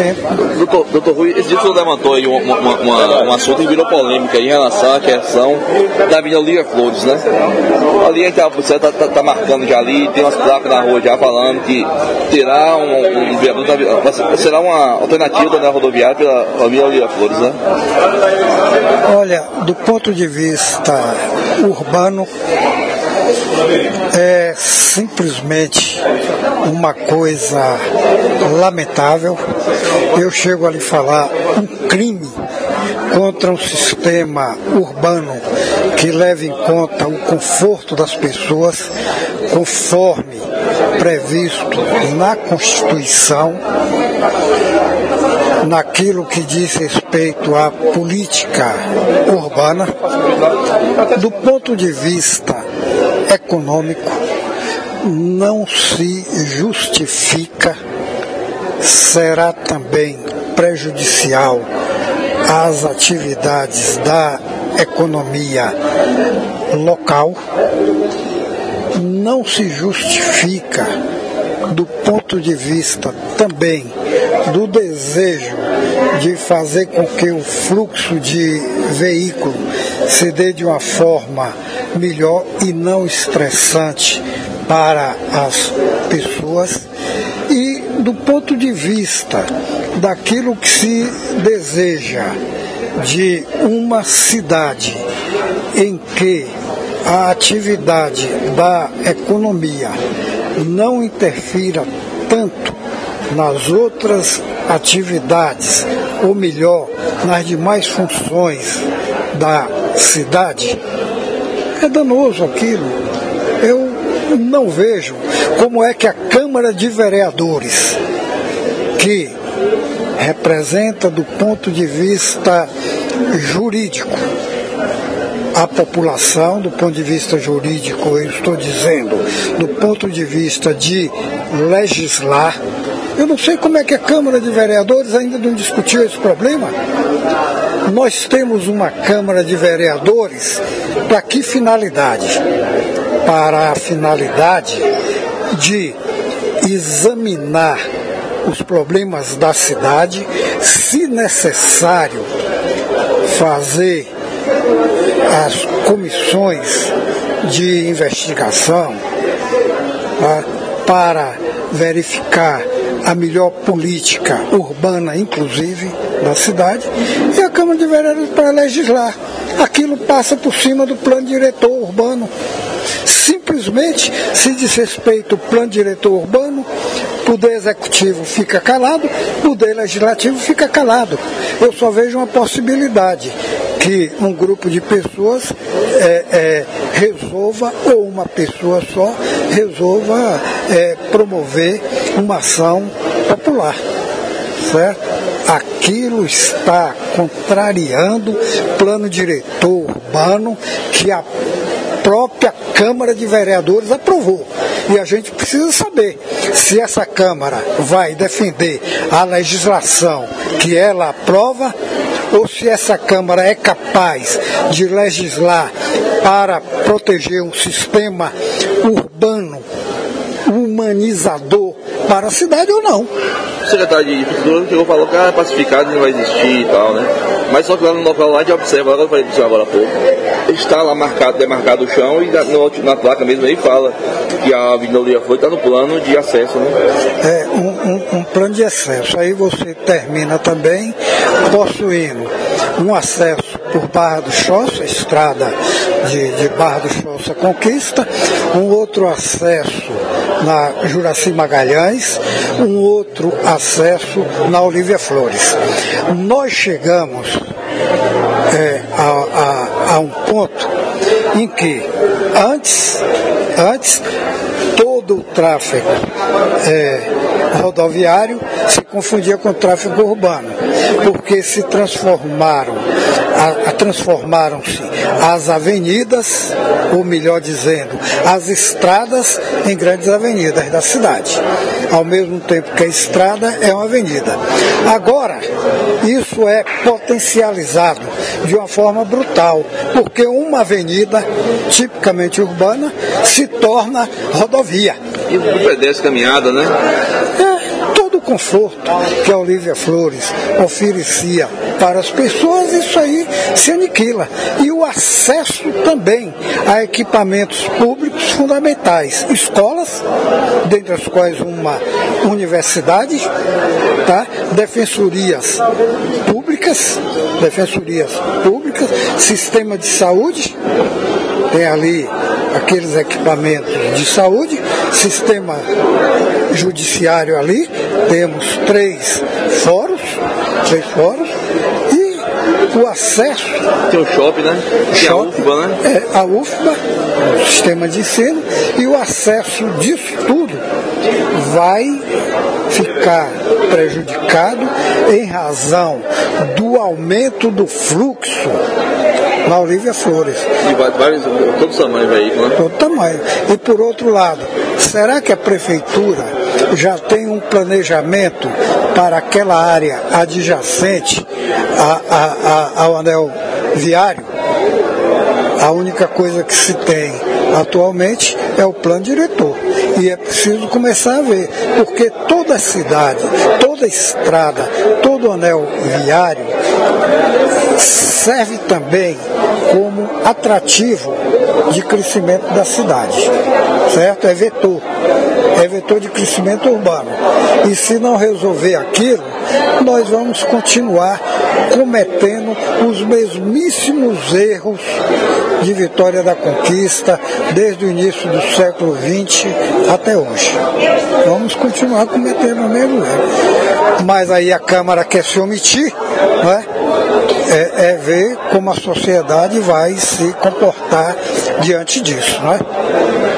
tempo. Doutor Rui, esse dia o senhor levantou aí um assunto que virou polêmica em relação à questão da Avenida Olívia Flores, né? Ali a gente tá marcando já ali, tem umas placas na rua já falando que terá um viaduto, será uma alternativa da rodoviária pela Avenida Olívia Flores, né? Olha, do ponto de vista urbano, é simplesmente uma coisa lamentável. Eu chego a lhe falar um crime contra um sistema urbano que leva em conta o conforto das pessoas, conforme previsto na Constituição, naquilo que diz respeito à política urbana. Do ponto de vista econômico, não se justifica, será também prejudicial às atividades da economia local, não se justifica do ponto de vista também do desejo de fazer com que o fluxo de veículo se dê de uma forma melhor e não estressante para as pessoas, e do ponto de vista daquilo que se deseja de uma cidade em que a atividade da economia não interfira tanto nas outras atividades, ou melhor, nas demais funções da cidade, é danoso aquilo. Eu não vejo como é que a Câmara de Vereadores, que representa do ponto de vista jurídico a população, do ponto de vista jurídico, eu estou dizendo, do ponto de vista de legislar, eu não sei como é que a Câmara de Vereadores ainda não discutiu esse problema. Nós temos uma Câmara de Vereadores para que finalidade? Para a finalidade de examinar os problemas da cidade, se necessário, fazer as comissões de investigação para verificar a melhor política urbana, inclusive, da cidade, e a Câmara de Vereadores para legislar. Aquilo passa por cima do plano diretor urbano. Simplesmente se diz respeito ao plano diretor urbano, o poder executivo fica calado, o poder legislativo fica calado. Eu só vejo uma possibilidade, que um grupo de pessoas resolva, ou uma pessoa só, resolva promover uma ação popular, certo? Aquilo está contrariando o plano diretor urbano que a própria Câmara de Vereadores aprovou. E a gente precisa saber se essa Câmara vai defender a legislação que ela aprova, ou se essa Câmara é capaz de legislar para proteger um sistema urbano humanizador para a cidade ou não. O secretário de Infraestrutura chegou e falou que pacificado não vai existir e tal, né? Mas só que lá no local lá a gente observa, agora eu falei para o senhor agora há pouco, está lá demarcado o chão, e na placa mesmo aí fala que a Avenida Olívia Flores está no plano de acesso, né? É um plano de acesso. Aí você termina também possuindo um acesso por Barra do Choça, estrada de Barra do Choça Conquista, um outro acesso na Juraci Magalhães, um outro acesso na Olívia Flores. Nós chegamos a um ponto em que antes todo o tráfego rodoviário se confundia com o tráfego urbano, porque se transformaram-se as avenidas, ou melhor dizendo, as estradas em grandes avenidas da cidade, ao mesmo tempo que a estrada é uma avenida. Agora, isso é potencializado de uma forma brutal, porque uma avenida tipicamente urbana se torna rodovia. E o pedestre caminhada, né? Todo o conforto que a Olívia Flores oferecia para as pessoas, isso aí se aniquila. E o acesso também a equipamentos públicos fundamentais, escolas, dentre as quais uma universidade, tá? defensorias públicas, sistema de saúde, tem ali aqueles equipamentos de saúde, sistema judiciário ali, temos três fóruns, e o acesso... Tem o shopping, né? Tem a UFBA, né? A UFBA, o sistema de ensino, e o acesso disso tudo vai ficar prejudicado em razão do aumento do fluxo na Olívia Flores. E vários, todo tamanho de veículo, né? Todo tamanho. E por outro lado, será que a prefeitura já tem um planejamento para aquela área adjacente ao anel viário? A única coisa que se tem atualmente é o plano diretor. E é preciso começar a ver, porque toda a cidade, toda a estrada, todo o anel viário serve também como atrativo de crescimento da cidade, certo? É vetor de crescimento urbano. E se não resolver aquilo, nós vamos continuar cometendo os mesmíssimos erros de Vitória da Conquista desde o início do século XX até hoje. Vamos continuar cometendo o mesmo erro. Mas aí a Câmara quer se omitir, não é? É ver como a sociedade vai se comportar diante disso, não é?